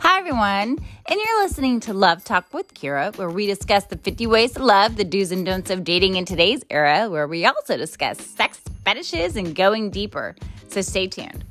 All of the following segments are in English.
Hi, everyone, and you're listening to Love Talk with Kira, where we discuss the 50 ways to love, the do's and don'ts of dating in today's era, where we also discuss sex, fetishes, and going deeper. So stay tuned.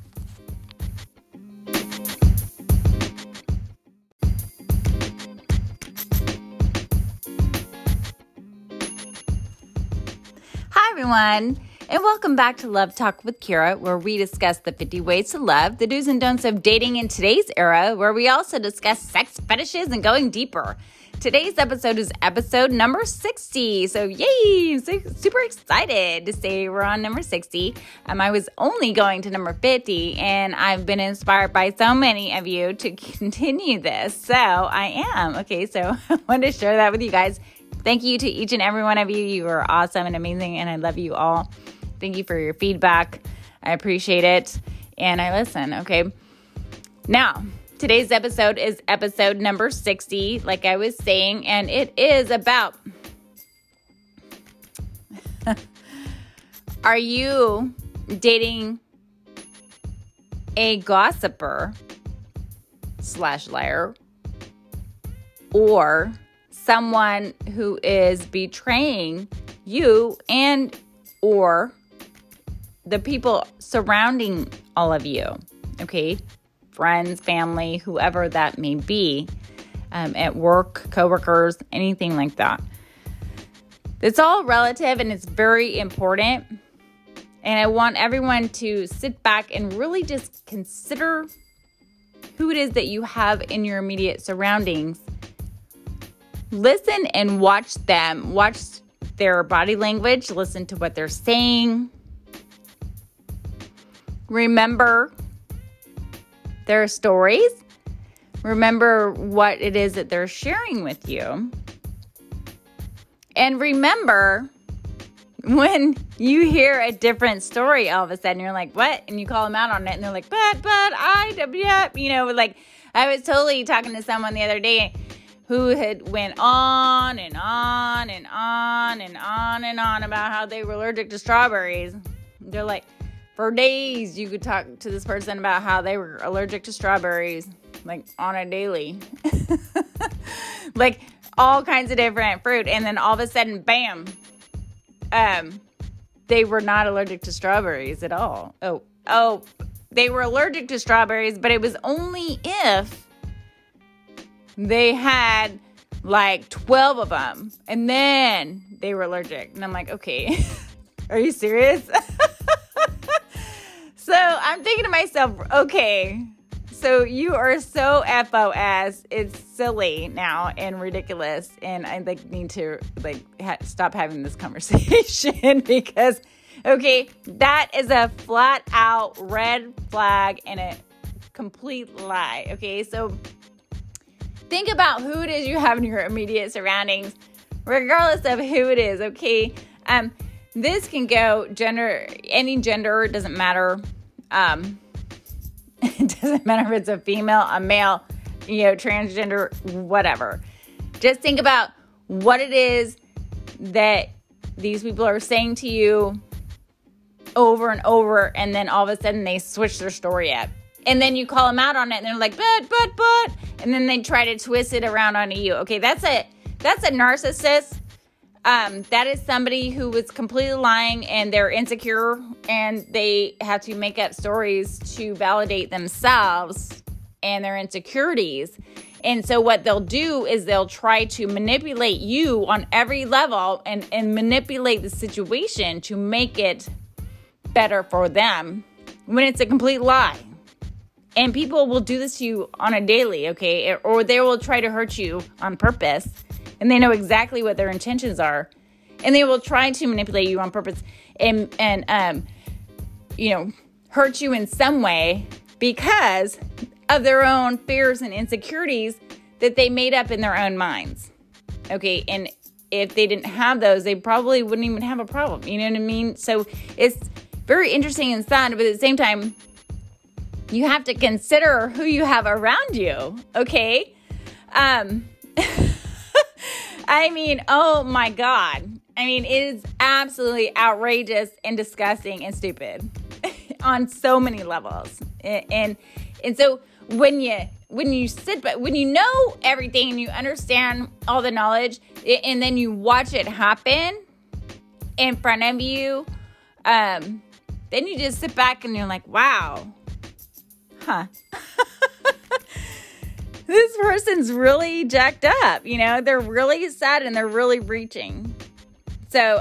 Hi, everyone. And welcome back to Love Talk with Kira, where we discuss the 50 ways to love, the do's and don'ts of dating in today's era, where we also discuss sex, fetishes, and going deeper. Today's episode is episode number 60. So yay, super excited to say we're on number 60. I was only going to number 50, and I've been inspired by so many of you to continue this. So I am. Okay, so I wanted to share that with you guys. Thank you to each and every one of you. You are awesome and amazing, and I love you all. Thank you for your feedback. I appreciate it. And I listen, okay? Now, today's episode is episode number 60, like I was saying, and it is about, are you dating a gossiper / liar, or someone who is betraying you and or the people surrounding all of you, okay? Friends, family, whoever that may be, at work, coworkers, anything like that. It's all relative and it's very important. And I want everyone to sit back and really just consider who it is that you have in your immediate surroundings. Listen and watch them. Watch their body language. Listen to what they're saying. Remember their stories. Remember what it is that they're sharing with you. And remember when you hear a different story, all of a sudden you're like, what? And you call them out on it and they're like, like I was totally talking to someone the other day who had went on and on and on and on and on about how they were allergic to strawberries. They're like, for days you could talk to this person about how they were allergic to strawberries, like on a daily. Like all kinds of different fruit. And then all of a sudden, bam, they were not allergic to strawberries at all. Oh, they were allergic to strawberries, but it was only if they had like 12 of them, and then they were allergic. And I'm like, okay, are you serious? So I'm thinking to myself, okay, so you are so FOS. It's silly now and ridiculous. And I need to stop having this conversation because, okay, that is a flat out red flag and a complete lie. Okay, so think about who it is you have in your immediate surroundings, regardless of who it is, okay? This can go any gender, it doesn't matter. It doesn't matter if it's a female, a male, transgender, whatever. Just think about what it is that these people are saying to you over and over, and then all of a sudden they switch their story up. And then you call them out on it, and they're like, but, and then they try to twist it around onto you. Okay, that's a narcissist. That is somebody who is completely lying and they're insecure and they have to make up stories to validate themselves and their insecurities. And so what they'll do is they'll try to manipulate you on every level and manipulate the situation to make it better for them when it's a complete lie. And people will do this to you on a daily, okay? Or they will try to hurt you on purpose. And they know exactly what their intentions are. And they will try to manipulate you on purpose and hurt you in some way because of their own fears and insecurities that they made up in their own minds. Okay, and if they didn't have those, they probably wouldn't even have a problem. You know what I mean? So it's very interesting and sad, but at the same time, you have to consider who you have around you, okay? I mean, oh my God. I mean, it is absolutely outrageous and disgusting and stupid on so many levels. And so when you sit back, when you know everything and you understand all the knowledge, and then you watch it happen in front of you, then you just sit back and you're like, wow, this person's really jacked up. They're really sad and they're really reaching. So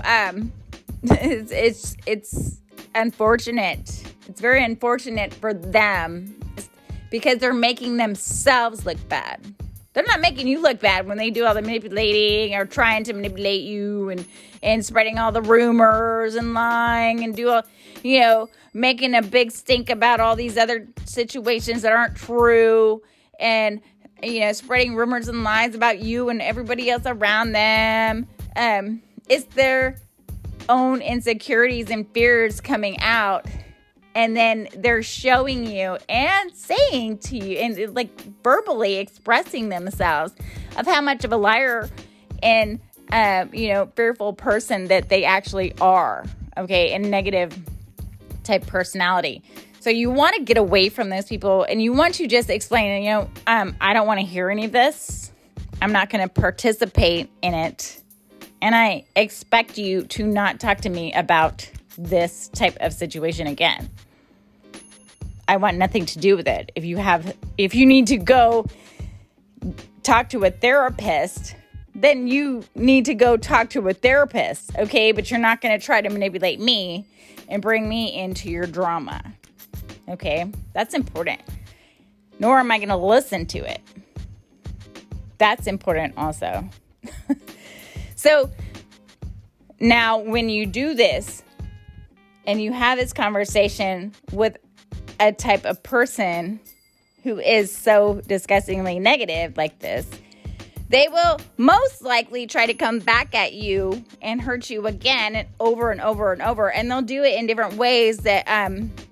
it's unfortunate. It's very unfortunate for them because they're making themselves look bad. They're not making you look bad when they do all the manipulating or trying to manipulate you and spreading all the rumors and lying and do all, making a big stink about all these other situations that aren't true and, spreading rumors and lies about you and everybody else around them. It's their own insecurities and fears coming out. And then they're showing you and saying to you and like verbally expressing themselves of how much of a liar and, fearful person that they actually are. Okay. And negative type personality. So you want to get away from those people and you want to just explain, I don't want to hear any of this. I'm not going to participate in it. And I expect you to not talk to me about this type of situation again. I want nothing to do with it. If you need to go talk to a therapist, then you need to go talk to a therapist, okay? But you're not going to try to manipulate me and bring me into your drama, okay? That's important. Nor am I going to listen to it. That's important also. So now when you do this and you have this conversation with a type of person who is so disgustingly negative like this, they will most likely try to come back at you and hurt you again and over and over and over. And they'll do it in different ways that,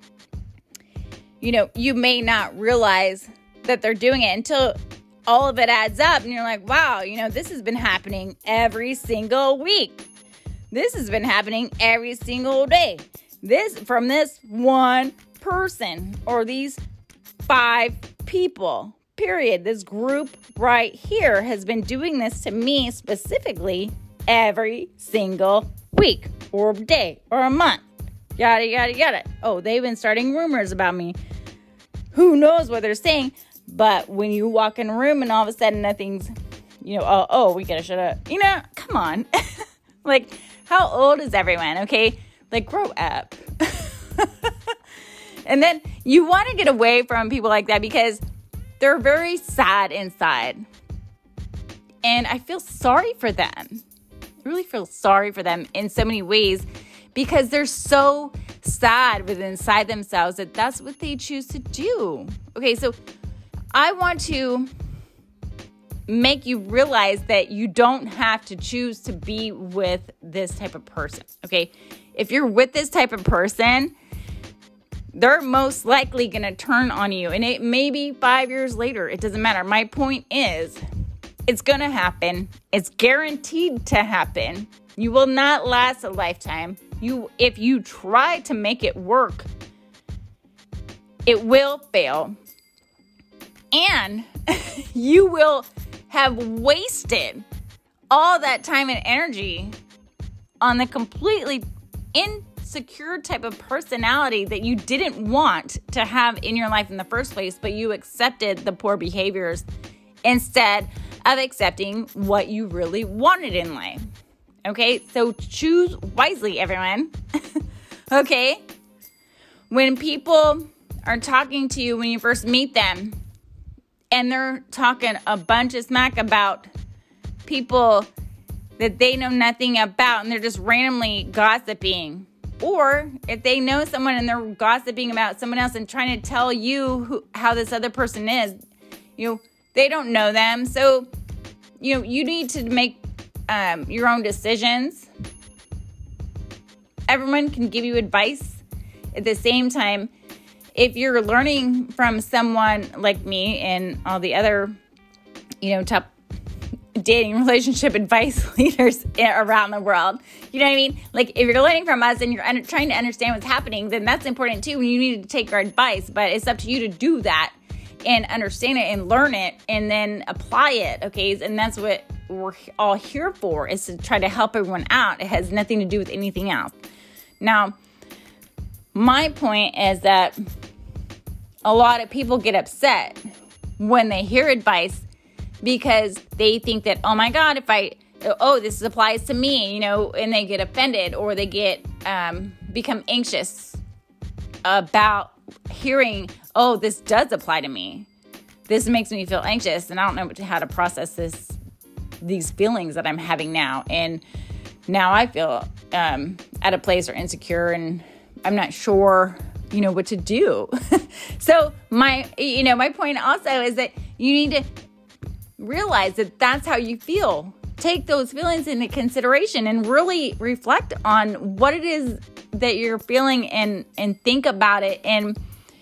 you may not realize that they're doing it until all of it adds up. And you're like, wow, this has been happening every single week. This has been happening every single day. From this one person or these 5 people, period. This group right here has been doing this to me specifically every single week or day or a month. Yada, yada, yada. Oh, they've been starting rumors about me. Who knows what they're saying? But when you walk in a room and all of a sudden nothing's, we gotta shut up. Come on. Like, how old is everyone? Okay. Like, grow up. And then you want to get away from people like that because they're very sad inside. And I feel sorry for them. I really feel sorry for them in so many ways because they're so sad within inside themselves that that's what they choose to do. Okay, so I want to make you realize that you don't have to choose to be with this type of person. Okay, if you're with this type of person, they're most likely going to turn on you. And it may be 5 years later. It doesn't matter. My point is, it's going to happen. It's guaranteed to happen. You will not last a lifetime. If you try to make it work, it will fail. And you will have wasted all that time and energy on the completely insecure type of personality that you didn't want to have in your life in the first place, but you accepted the poor behaviors instead of accepting what you really wanted in life. Okay, so choose wisely, everyone. Okay, when people are talking to you when you first meet them and they're talking a bunch of smack about people that they know nothing about and they're just randomly gossiping, or if they know someone and they're gossiping about someone else and trying to tell you how this other person is, they don't know them. So, you need to make your own decisions. Everyone can give you advice. At the same time, if you're learning from someone like me and all the other, top dating relationship advice leaders around the world, you know what I mean? Like, if you're learning from us and you're trying to understand what's happening, then that's important too. And you need to take our advice, but it's up to you to do that and understand it and learn it and then apply it, okay? And that's what we're all here for, is to try to help everyone out. It has nothing to do with anything else. Now, my point is that a lot of people get upset when they hear advice because they think that, oh my God, this applies to me, and they get offended, or they get become anxious about hearing, oh, this does apply to me. This makes me feel anxious, and I don't know how to process these feelings that I'm having now. And now I feel at a place or insecure, and I'm not sure, what to do. So my point also is that you need to realize that that's how you feel. Take those feelings into consideration and really reflect on what it is that you're feeling and think about it and,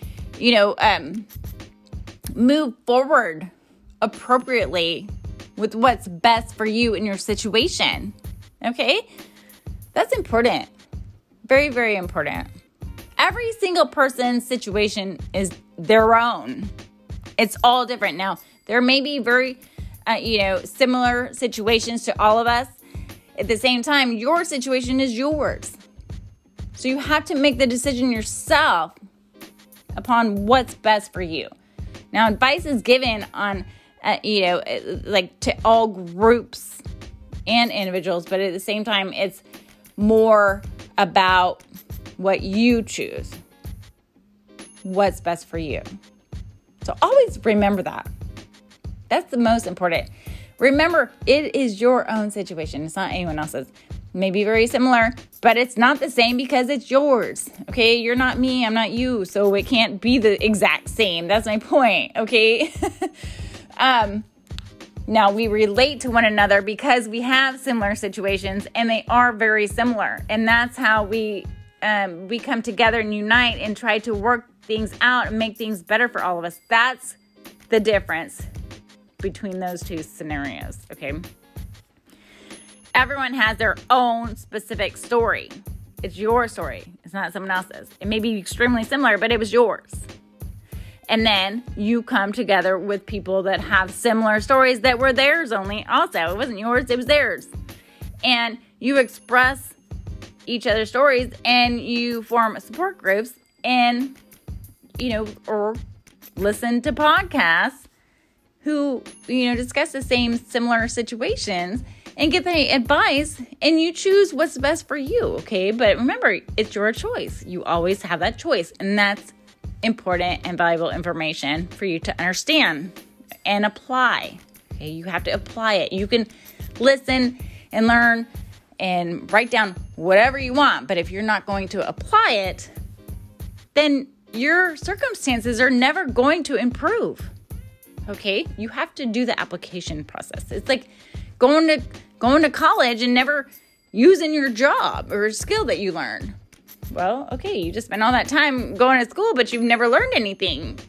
move forward appropriately with what's best for you in your situation. Okay? That's important. Very, very important. Every single person's situation is their own. It's all different. Now, there may be very, similar situations to all of us. At the same time, your situation is yours. So you have to make the decision yourself upon what's best for you. Now, advice is given on, to all groups and individuals, but at the same time, it's more about what you choose, what's best for you. So always remember that. That's the most important. Remember, it is your own situation. It's not anyone else's. It may be very similar, but it's not the same because it's yours. Okay, you're not me, I'm not you, so it can't be the exact same. That's my point. Okay. Now we relate to one another because we have similar situations, and they are very similar, and that's how we come together and unite and try to work things out and make things better for all of us. That's the difference between those two scenarios, okay? Everyone has their own specific story. It's your story. It's not someone else's. It may be extremely similar, but it was yours. And then you come together with people that have similar stories that were theirs only also. It wasn't yours, it was theirs. And you express each other's stories, and you form support groups, and, or listen to podcasts who, discuss the same similar situations and get the advice, and you choose what's best for you, okay? But remember, it's your choice. You always have that choice, and that's important and valuable information for you to understand and apply. Okay, you have to apply it. You can listen and learn and write down whatever you want, but if you're not going to apply it, then your circumstances are never going to improve. Okay? You have to do the application process. It's like going to college and never using your job or skill that you learn. Well, okay, you just spent all that time going to school, but you've never learned anything.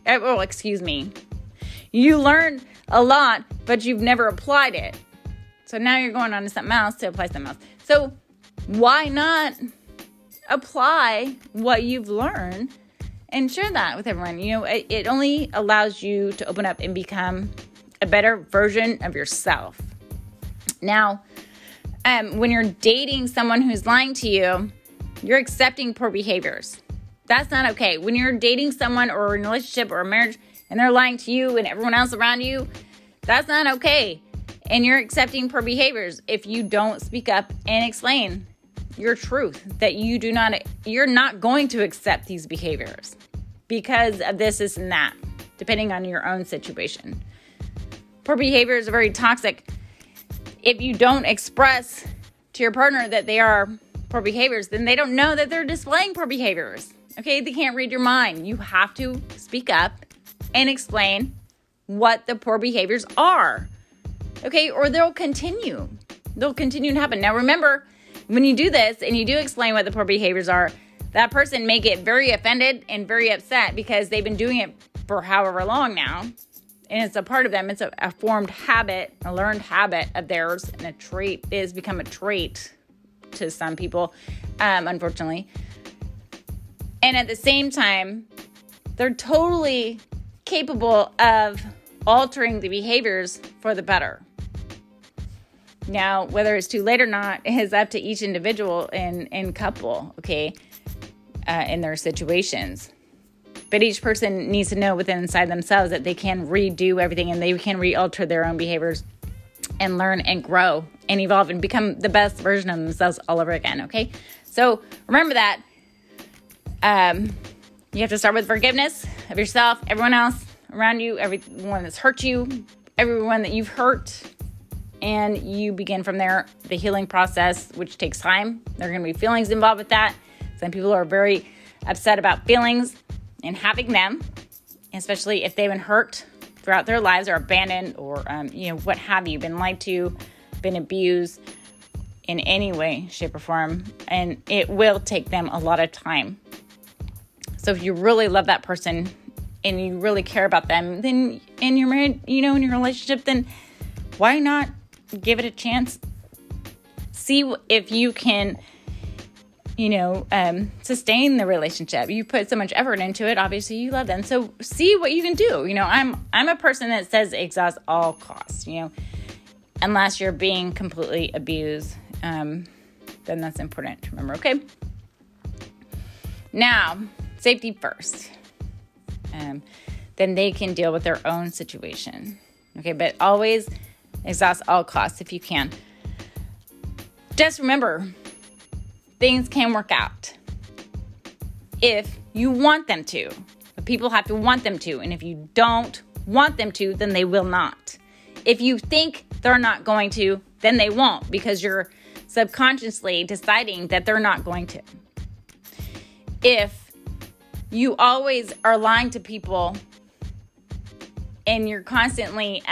You learned a lot, but you've never applied it. So now you're going on to something else to apply something else. So why not apply what you've learned and share that with everyone? It only allows you to open up and become a better version of yourself. Now, when you're dating someone who's lying to you, you're accepting poor behaviors. That's not okay. When you're dating someone or in a relationship or a marriage and they're lying to you and everyone else around you, that's not okay. And you're accepting poor behaviors if you don't speak up and explain your truth, that you're not going to accept these behaviors because of this and that, depending on your own situation. Poor behaviors are very toxic. If you don't express to your partner that they are poor behaviors, then they don't know that they're displaying poor behaviors. Okay, they can't read your mind. You have to speak up and explain what the poor behaviors are. Okay, or they'll continue. They'll continue to happen. Now remember, when you do this and you do explain what the poor behaviors are, that person may get very offended and very upset because they've been doing it for however long now. And it's a part of them. It's a formed habit, a learned habit of theirs, and a trait is become a trait to some people, unfortunately. And at the same time, they're totally capable of altering the behaviors for the better. Now, whether it's too late or not is up to each individual and couple, okay, in their situations. But each person needs to know inside themselves that they can redo everything and they can re-alter their own behaviors and learn and grow and evolve and become the best version of themselves all over again, okay? So remember that. You have to start with forgiveness of yourself, everyone else around you, everyone that's hurt you, everyone that you've hurt. And you begin from there, the healing process, which takes time. There are going to be feelings involved with that. Some people are very upset about feelings and having them, especially if they've been hurt throughout their lives or abandoned or, what have you, been lied to, been abused in any way, shape, or form. And it will take them a lot of time. So if you really love that person and you really care about them, then, and you're married, in your relationship, then why not give it a chance? See if you can, sustain the relationship. You put so much effort into it. Obviously, you love them. So see what you can do. I'm a person that says exhaust all costs, unless you're being completely abused. Then that's important to remember, okay? Now, safety first. Then they can deal with their own situation. Okay, but always exhaust all costs if you can. Just remember, things can work out if you want them to. But people have to want them to. And if you don't want them to, then they will not. If you think they're not going to, then they won't, because you're subconsciously deciding that they're not going to. If you always are lying to people and you're constantly,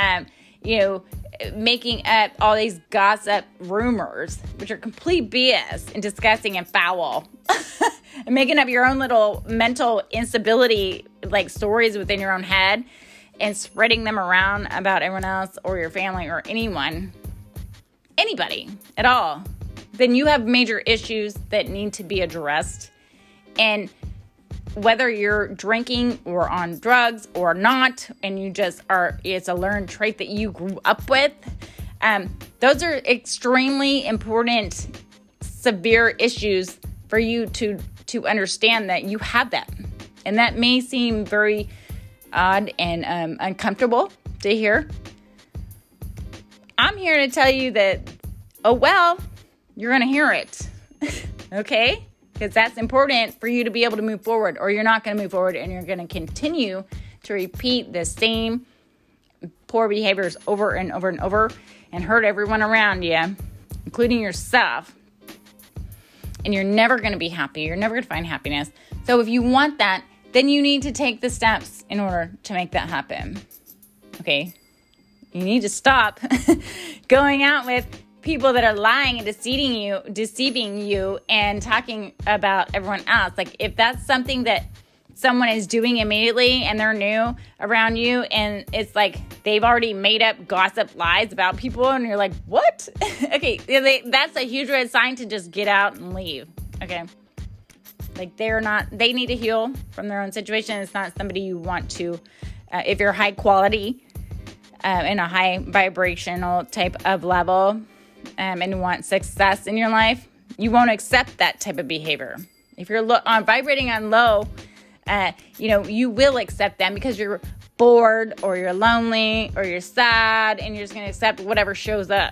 making up all these gossip rumors, which are complete BS and disgusting and foul, and making up your own little mental instability, like stories within your own head and spreading them around about everyone else or your family or anybody at all, then you have major issues that need to be addressed. And whether you're drinking or on drugs or not, and you just are, it's a learned trait that you grew up with, those are extremely important, severe issues for you to understand that you have that. And that may seem very odd and uncomfortable to hear. I'm here to tell you that, you're going to hear it, okay? Because that's important for you to be able to move forward, or you're not going to move forward and you're going to continue to repeat the same poor behaviors over and over and over and hurt everyone around you, including yourself. And you're never going to be happy. You're never going to find happiness. So if you want that, then you need to take the steps in order to make that happen. Okay? You need to stop going out with people that are lying and deceiving you and talking about everyone else. Like, if that's something that someone is doing immediately and they're new around you and it's like they've already made up gossip lies about people and you're like, what? Okay, that's a huge red sign to just get out and leave. Okay? Like, they need to heal from their own situation. It's not somebody you want to, if you're high quality, in a high vibrational type of level, and want success in your life, you won't accept that type of behavior. If you're vibrating on low, you will accept them because you're bored or you're lonely or you're sad, and you're just going to accept whatever shows up.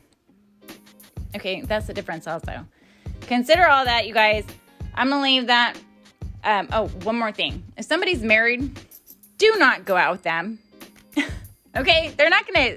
Okay, that's the difference also. Consider all that, you guys. I'm going to leave that. One more thing. If somebody's married, do not go out with them. Okay? They're not going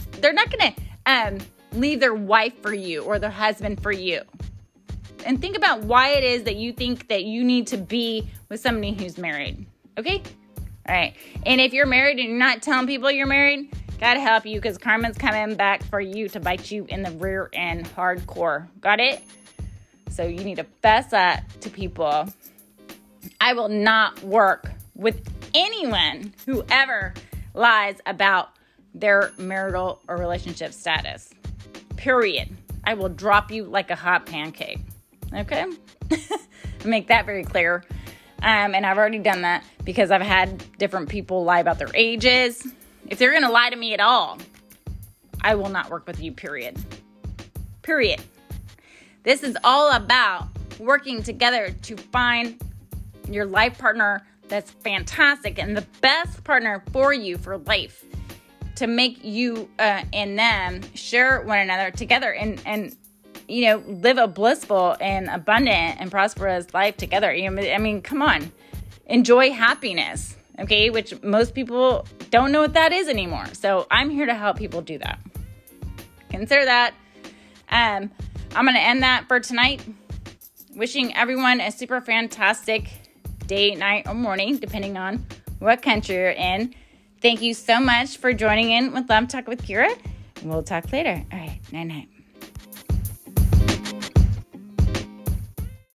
to leave their wife for you or their husband for you. And think about why it is that you think that you need to be with somebody who's married. Okay? All right. And if you're married and you're not telling people you're married, God help you, because karma's coming back for you to bite you in the rear end hardcore. Got it? So you need to fess up to people. I will not work with anyone who ever lies about their marital or relationship status. Period. I will drop you like a hot pancake. Okay? Make that very clear. And I've already done that because I've had different people lie about their ages. If they're going to lie to me at all, I will not work with you, period. Period. This is all about working together to find your life partner that's fantastic and the best partner for you for life, to make you and them share one another together and live a blissful and abundant and prosperous life together. I mean, come on. Enjoy happiness, okay? Which most people don't know what that is anymore. So I'm here to help people do that. Consider that. I'm going to end that for tonight. Wishing everyone a super fantastic day, night, or morning, depending on what country you're in. Thank you so much for joining in with Love Talk with Kira. We'll talk later. All right, night-night.